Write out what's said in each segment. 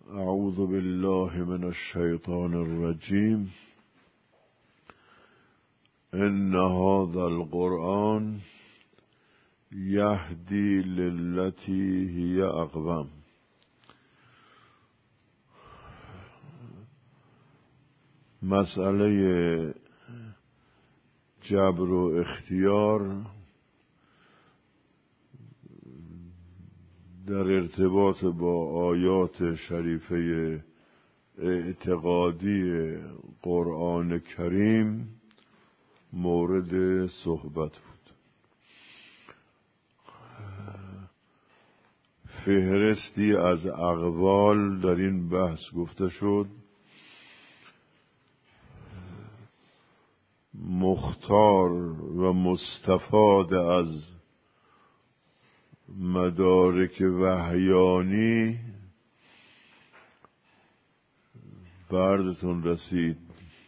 اعوذ بالله من الشیطان الرجیم. ان هذا القرآن یهدی للتی هی اقوم. مسئله جبر و اختیار در ارتباط با آیات شریفه اعتقادی قرآن کریم مورد صحبت بود. فهرستی از اقوال در این بحث گفته شد. مختار و مستفاد از مدارک وحیانی بردتون رسید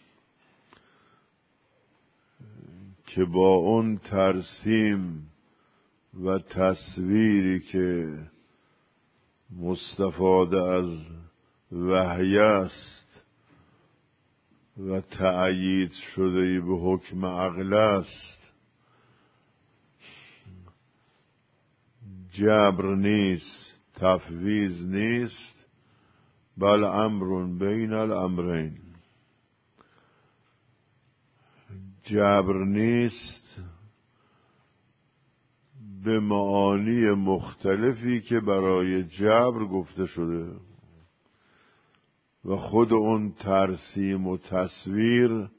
که با اون ترسیم و تصویری که مستفاد از وحی است و تأیید شده به حکم عقل است، جبر نیست، تفویض نیست، بل امر بین الامرین. جبر نیست به معانی مختلفی که برای جبر گفته شده و خود اون ترسیم و تصویر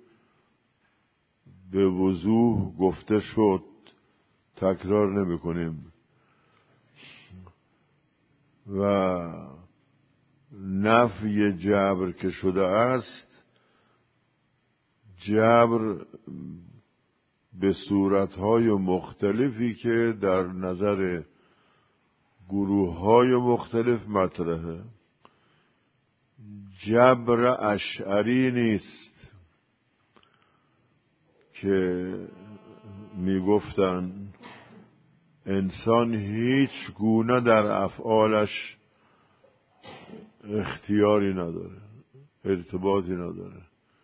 به وضوح گفته شد، تکرار نمی کنیم. و نفی جبر که شده است، جبر به صورتهای مختلفی که در نظر گروههای مختلف مطرحه. جبر اشعری نیست که میگفتن انسان هیچ گونه در افعالش اختیاری نداره، ارتباطی نداره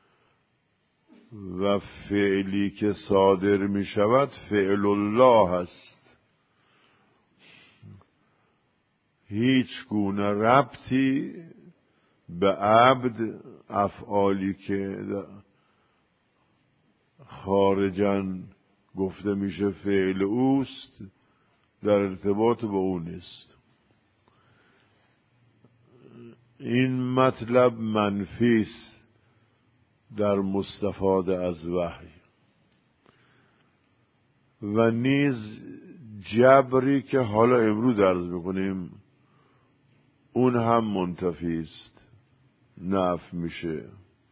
و فعلی که صادر می شود فعل الله است. هیچ گونه ربطی به عبد افعالی که خارجاً گفته میشه فعل اوست در ارتباط با او نیست. این مطلب منفی است در مستفاد از وحی و نیز جبری که حالا امروز عرض میکنیم اون هم منتفی است، نفی میشه،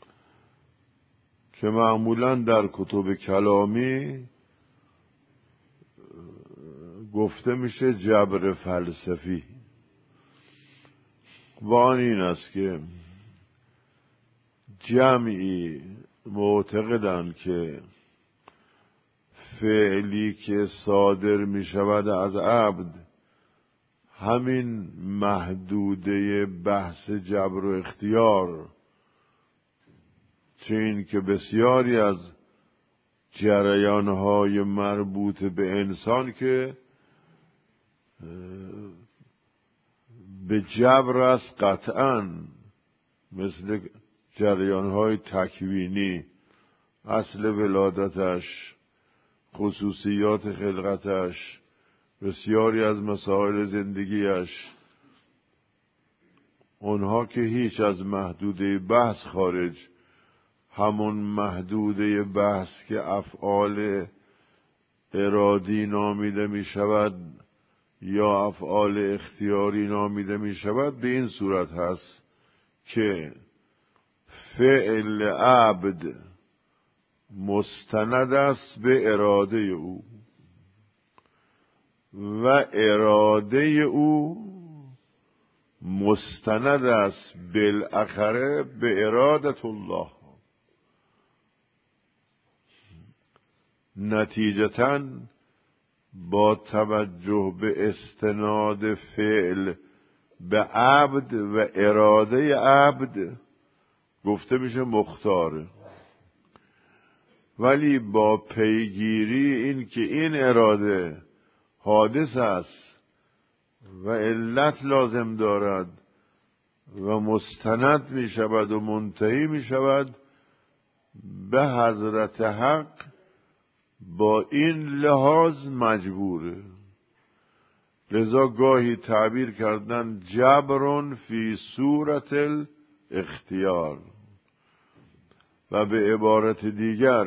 که معمولا در کتب کلامی گفته میشه جبر فلسفی. و آن این است که جمعی معتقدند که فعلی که صادر می شود از عبد همین محدوده بحث جبر و اختیار، چه این که بسیاری از جریانهای مربوط به انسان که به جبر است قطعاً، مثل جریانهای تکوینی، اصل ولادتش، خصوصیات خلقتش، بسیاری از مسائل زندگیش، اونها که هیچ از محدوده بحث خارج، همون محدوده بحث که افعال ارادی نامیده می شود یا افعال اختیاری نامیده می شود، به این صورت هست که فعل عبد مستند است به اراده او و اراده او مستند است بالاخره به ارادت الله. نتیجتاً با توجه به استناد فعل به عبد و اراده عبد گفته میشه مختاره. ولی با پیگیری این که این اراده حادث است و علت لازم دارد و مستند می شود و منتهی می شود به حضرت حق، با این لحاظ مجبوره. لذا گاهی تعبیر کردن جبرون فی صورت الاختیار، و به عبارت دیگر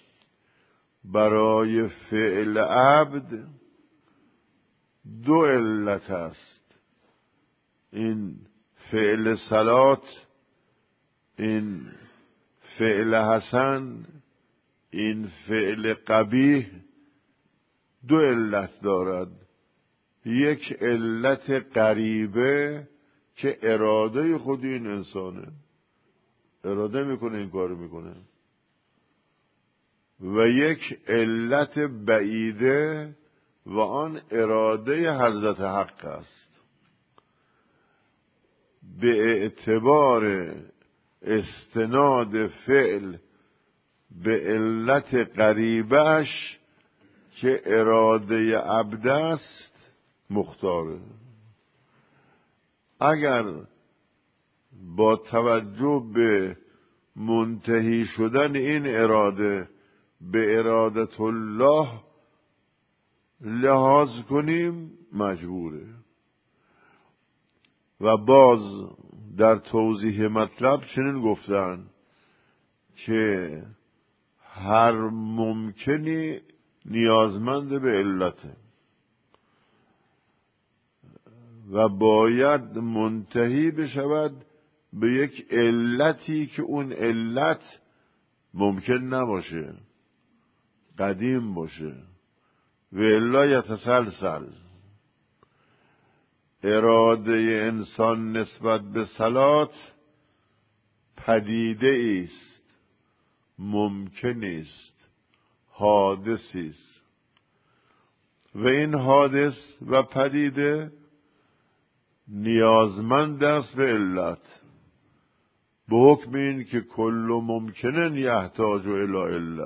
برای فعل عبد دو علت است. این فعل صلات، این فعل حسن، این فعل قبیح دو علت دارد. یک علت غریبه که اراده خود این انسانه، اراده میکنه این کار میکنه، و یک علت بعیده و آن اراده حضرت حق است. به اعتبار استناد فعل به علت غریبش که اراده عبد است مختاره. اگر با توجه به منتهی شدن این اراده به ارادت الله لحاظ کنیم مجبوره. و باز در توضیح مطلب چنین گفتن که هر ممکنی نیازمند به علته و باید منتهی بشود به یک علتی که اون علت ممکن نباشه، قدیم باشه، و الا یتسلسل. اراده انسان نسبت به صلات پدیده است، ممکن است، حادثی است، و این حادث و پدیده نیازمند است به علت، به حکم این که کل ممکنن یحتاج الی عله.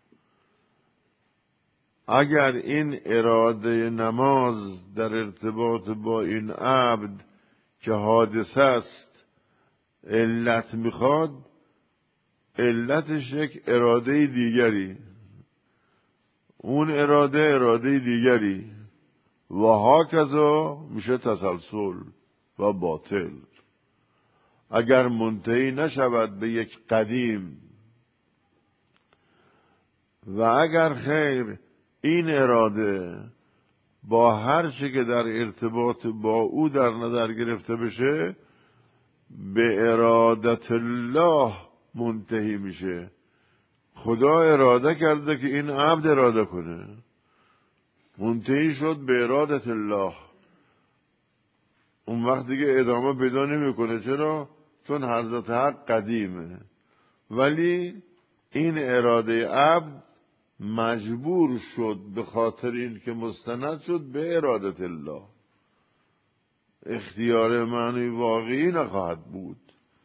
اگر این اراده نماز در ارتباط با این عبد که حادثه است علت میخواد، علتش یک اراده دیگری، اون اراده دیگری، و هاکذا میشه تسلسل و باطل. اگر منتهی نشود به یک قدیم، و اگر خیر این اراده با هر چی که در ارتباط با او در نظر گرفته بشه به ارادت الله منتهی میشه. خدا اراده کرده که این عبد اراده کنه، منتهی شد به ارادت الله. اون وقت دیگه ادامه پیدا نمیکنه. چرا؟ چون حضرت حق قدیمه. ولی این اراده عبد مجبور شد به خاطر این که مستند شد به ارادت الله. اختیار معنی واقعی نخواهد بود.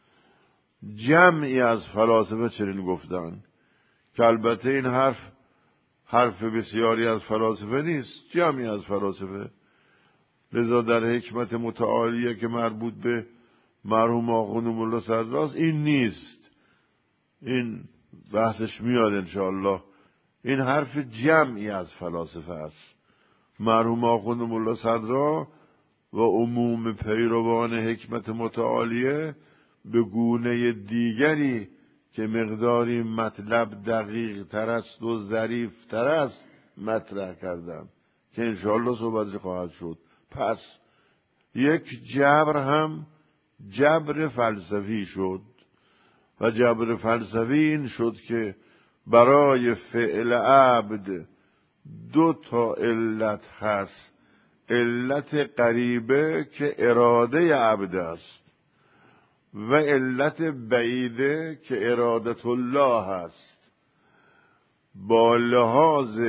جمعی از فلاسفه چنین گفتن که البته این حرف بسیاری از فلاسفه نیست، جمعی از فلاسفه. لذا در حکمت متعالیه که مربوط به مرحوم آخوند ملا صدراست این نیست، این بحثش میاد انشاءالله. این حرف جمعی از فلاسفه است. مرحوم آخوند ملا صدرا و عموم پیروان حکمت متعالیه به گونه دیگری که مقداری مطلب دقیق تر است و ظریف تر است مطرح کردم که انشاءالله صحبتش خواهد شد. پس یک جبر هم جبر فلسفی شد، و جبر فلسفی این شد که برای فعل عبد دو تا علت هست. علت غریبه که اراده عبد است و علت بعیده که ارادت الله هست. با لحاظ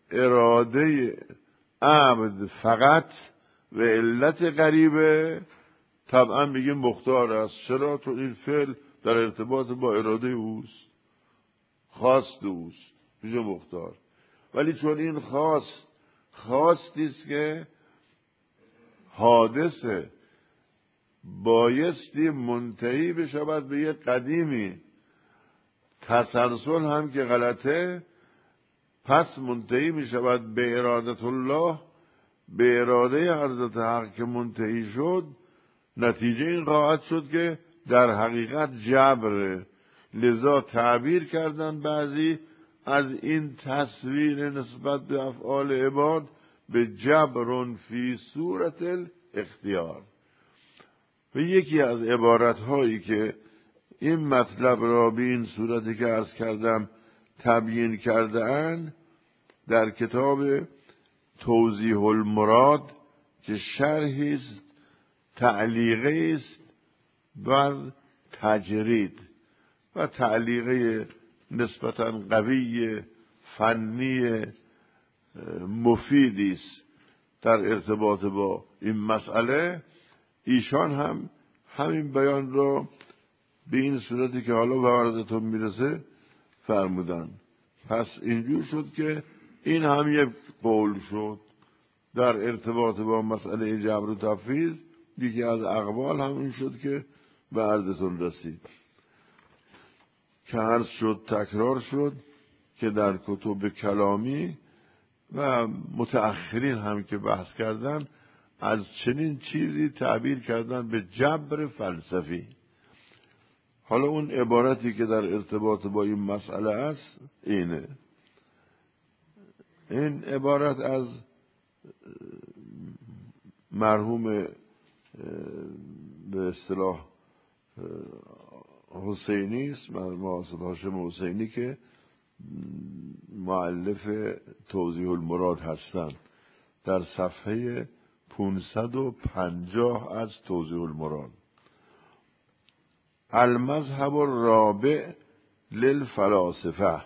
اراده عبد فقط و علت غریبه طبعا میگیم مختار است. چرا؟ چون این فعل در ارتباط با اراده اوست، خواست اوست، میشه مختار. ولی چون این خواستی است که حادثه، بایستی منتهی بشود به یک قدیمی. تسلسل هم که غلطه، پس منتهی میشود به ارادت الله، به اراده حضرت حق که منتهی شد. نتیجه این خواهد شد که در حقیقت جبره. لذا تعبیر کردن بعضی از این تصویر نسبت به افعال عباد به جبر فی صورت الاختیار. و یکی از عبارتهایی که این مطلب را به این صورتی که عرض کردم تبیین کرده اند در کتاب توضیح المراد که شرحی است، تعلیقی است بر تجرید و تعلیقی نسبتاً قوی، فنی، مفیدی است در ارتباط با این مسئله. ایشان هم همین بیان را به این صورتی که حالا به عرضتون میرسه فرمودن. پس اینجور شد که این هم یک قول شد در ارتباط با مسئله جبر و تفویض. یکی از اقوال هم این شد که به عرضتون رسید که عرض شد، تکرار شد که در کتب کلامی و متأخرین هم که بحث کردن از چنین چیزی تعبیر کردن به جبر فلسفی. حالا اون عبارتی که در ارتباط با این مسئله است اینه. این عبارت از مرحوم به اصطلاح حسینی است، محمد هاشم حسینی که مؤلف توضیح المراد هستند. در صفحه 550 از توضیح المراد: المذهب الرابع للفلاسفه،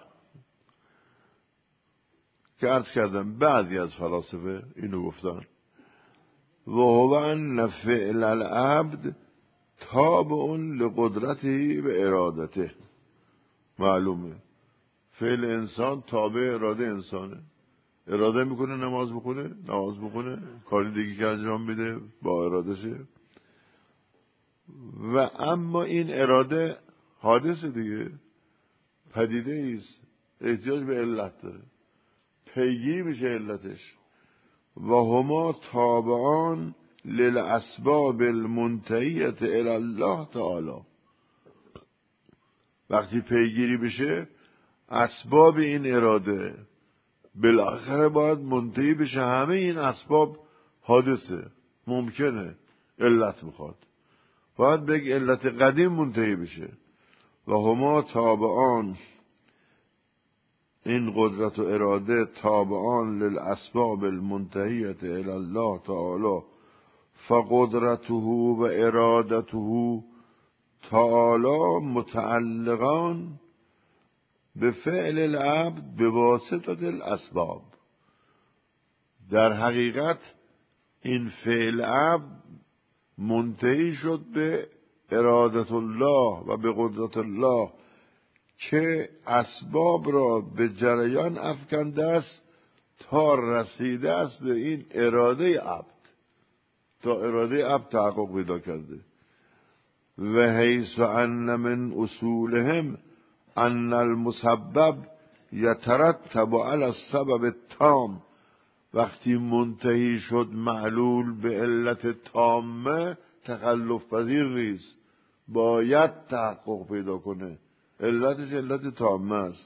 که عرض کردم بعضی از فلاسفه اینو گفتن: و هو ان فعل العبد تابع لقدرته و ارادته. معلومه فعل انسان تابع اراده انسانه. اراده میکنه نماز بخونه، کاری دیگه که انجام میده با ارادشه. و اما این اراده حادثه دیگه، پدیده ایست، احتیاج به علت داره، پیگیری میشه علتش. و هما تابعان للاسباب المنتهیه الی الله تعالی. وقتی پیگیری بشه اسباب این اراده بالاخره باید منتهی بشه. همه این اسباب حادثه، ممکنه، علت میخواد، باید به یک علت قدیم منتهی بشه. و هما تابعان، این قدرت و اراده تابعان للاسباب المنتهیه الی الله تعالی، فقدرته و ارادته تعالی متعلقان به فعل العبد به واسطه الاسباب. در حقیقت این فعل عبد منتهی شد به ارادت الله و به قدرت الله که اسباب را به جریان افکنده است تا رسیده است به این اراده عبد، تا اراده عبد تحقق پیدا کرده. و حیث ان من اصولهم ان المسبب یترتب علی السبب التام. وقتی منتهی شد معلول به علت تامه، تخلف پذیر نیست، باید تحقق پیدا کنه، علتش علت تامه است.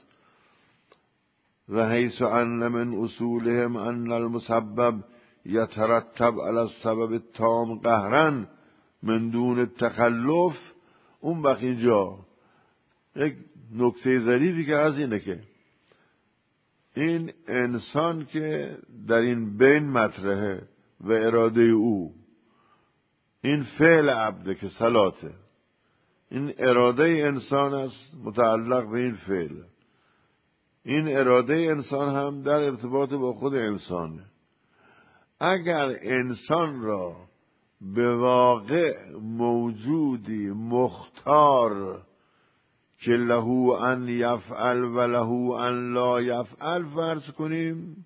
و حیث ان من اصولهم ان المسبب یترتب علی السبب التام قهرا من دون تخلف. اون وقت اینجا یک نکته ظریفی که از اینه که این انسان که در این بین مطرحه و اراده او، این فعل عبده که صلاته، این اراده انسان است متعلق به این فعل. این اراده انسان هم در ارتباط با خود انسانه. اگر انسان را به واقع موجودی مختار که له ان یفعل و له ان لا یفعل فرض کنیم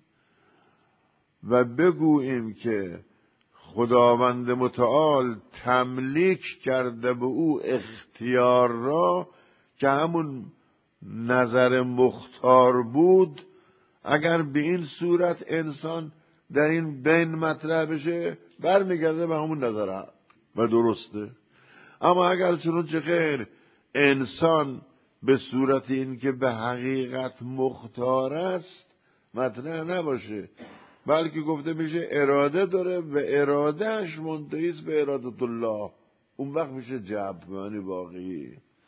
و بگوییم که خداوند متعال تملیک کرده به او اختیار را که همون نظر مختار بود، اگر به این صورت انسان در این بین مطرح بشه برمیگرده به همون نظر و درسته. اما اگر چنانچه خیر انسان به صورت این که به حقیقت مختار است مطرح نباشه، بلکه گفته میشه اراده داره و ارادهش منتهی است به ارادت الله، اون وقت میشه جبر معنی واقعی.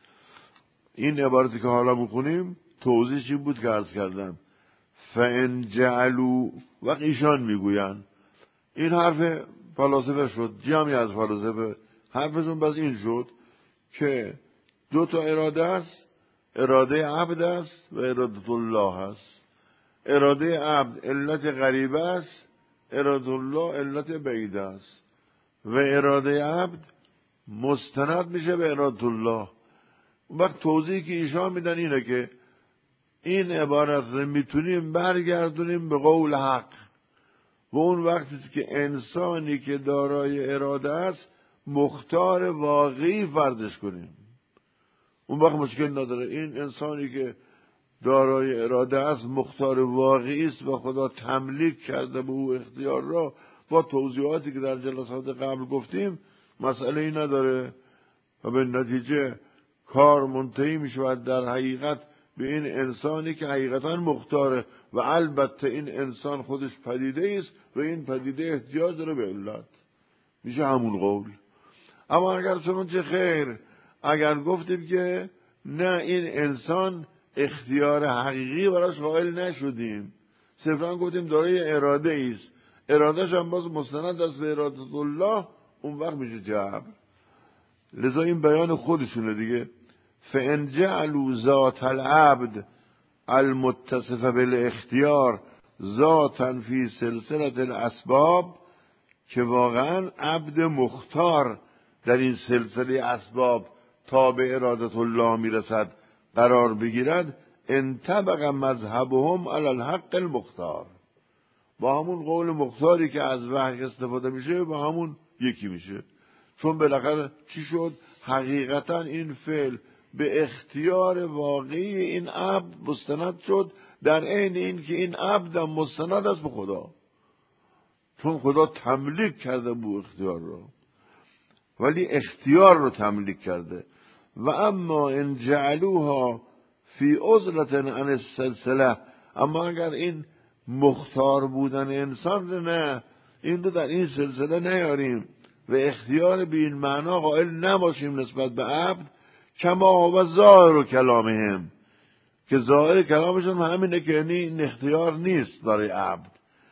این عبارتی که حالا میخونیم توضیحش این بود که عرض کردم فَإِنْ جَعَلُوا، وقت ایشان میگوین، این حرف فلاسفه شد، جمعی از فلاسفه حرفشون بس این شد که دو تا اراده است، اراده عبد است و ارادت الله است. اراده عبد علت غریبه است، اراده الله علت بعیده است و اراده عبد مستند میشه به اراده الله. اون وقت توضیحی که ایشان میدن اینه که این عبارت رو میتونیم برگردونیم به قول حق و اون وقتی که انسانی که دارای اراده است مختار واقعی فرضش کنیم، اون وقت مشکل نداره. این انسانی که دارای اراده است مختار واقعی است و خدا تملیک کرده به او اختیار را، با توضیحاتی که در جلسات قبل گفتیم مسئله ای نداره و به نتیجه کار منتهی می شود در حقیقت به این انسانی که حقیقتا مختاره و البته این انسان خودش پدیده است و این پدیده احتیاج داره به علت، میشه همون قول. اما اگر چنانچه خیر اگر گفتیم که نه این انسان اختیار حقیقی براش قائل نشدیم، صرفا گفتیم دارای اراده است، ارادهش هم باز مستند است به ارادت الله، اون وقت میشه جبر. لذا این بیان خودشونه دیگه. فَإِنْ جَعَلُوا ذات العبد المتصف بالاختیار ذاتا فی سلسله الاسباب، که واقعا عبد مختار در این سلسله اسباب تا به ارادت الله میرسد قرار بگیرد، انطبق مذهبهم علی الحق المختار، با همون قول مختاری که از وحی استفاده میشه با همون یکی میشه. چون بالاخره چی شد؟ حقیقتا این فعل به اختیار واقعی این عبد مستند شد، در عین این که این عبد هم مستند است به خدا، چون خدا تملیک کرده بو اختیار رو، ولی اختیار رو تملیک کرده. و اما ان جعلوها فی عزلة عن السلسله، اما اگر این مختار بودن انسان رو نه، این رو در این سلسله نیاریم و اختیار به این معنا قائل نباشیم نسبت به عبد، کما هو ظاهر کلامهم، که ظاهر کلامشون همینه که این اختیار نیست برای عبد،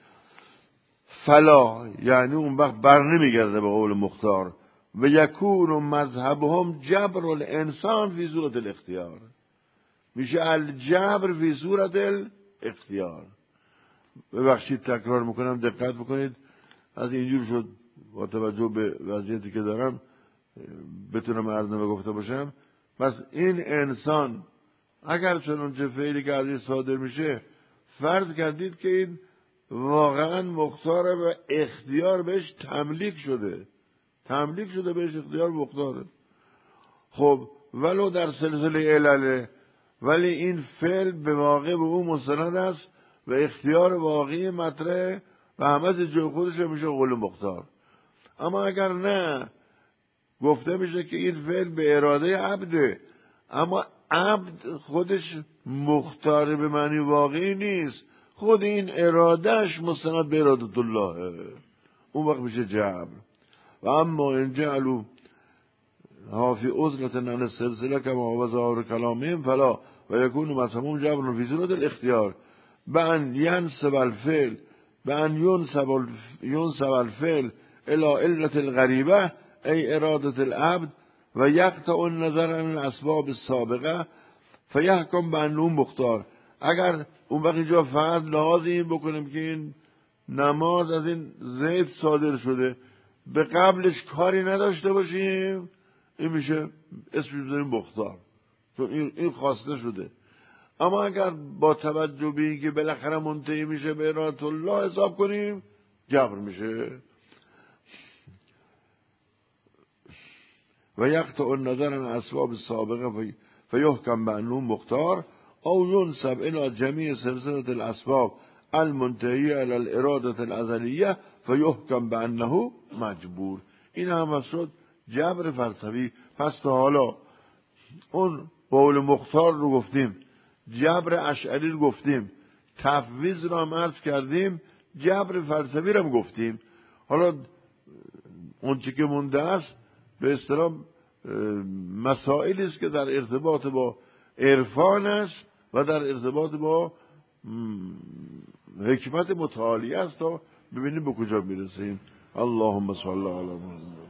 فلا، یعنی اون وقت بر نمیگرده به قول مختار، و یکون مذهبهم جبر الانسان فی صورت الاختیار، میشه الجبر فی صورت الاختیار. ببخشید تکرار میکنم، دقت بکنید، از اینجور شد با توجه به وضعیتی که دارم بتونم عرض گفته باشم. پس این انسان اگر چنانچه فعلی که از این صادر میشه فرض کردید که این واقعا مختاره و اختیار بهش تملیک شده بهش اختیار مختاره، خب ولو در سلسله علله، ولی این فعل به واقع به اون مستند است و اختیار واقعی مطرح و همه جای خودش میشه قول مختار. اما اگر نه، گفته میشه که این فعل به اراده عبده، اما عبد خودش مختار به معنی واقعی نیست، خود این ارادهش مستند به ارادت الله، اون وقت میشه جبر. و اما ان جعلوا ها فی عزلة عن السلسله کما هو ظاهر کلامهم فلا و یکون مذهبهم جبر فی صورت الاختیار بأن ينسب الفعل الى علة الغریبه ای ارادت العبد و یقطع النظر عن الاسباب السابقه فیحکم بأنه مختار. اگر اون وقت اینجا فقط لحاظ این بکنیم که این نماز از این زید صادر شده به قبلش کاری نداشته باشیم، این میشه اسمش بذاریم مختار، چون این خواسته شده. اما اگر با توجه به اینکه بالاخره منتهی میشه به اراده الله حساب کنیم، جبر میشه. و یقطع النظر عن اسباب سابقه فیحکم بانه مختار او ینسب الى جمیع سلسله الاسباب المنتهیه الى الاراده الازلیه فیحکم بانه مجبور. این هم شد جبر فلسفی. پس تا حالا اون قول مختار رو گفتیم، جبر اشعری رو گفتیم، تفویض رو هم عرض کردیم، جبر فلسفی رو هم گفتیم. حالا اون چی که مونده است به اصطلاح مسائلی است که در ارتباط با عرفان است و در ارتباط با حکمت متعالی است، تا ببینیم به کجا میرسیم. اللهم صل علی محمد.